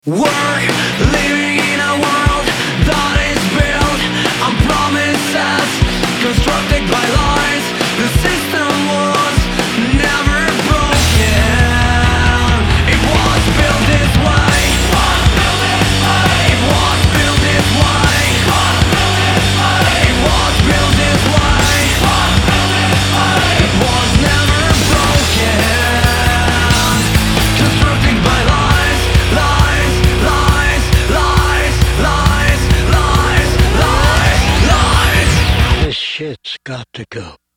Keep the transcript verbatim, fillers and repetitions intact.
We're living in a world that is built on promises constructed by lies. The system was never broken. It was built this way. It was built this way. It was built this way. It was never broken. Constructed by lies, lies, lies, lies, lies, lies, lies, lies. This shit's got to go.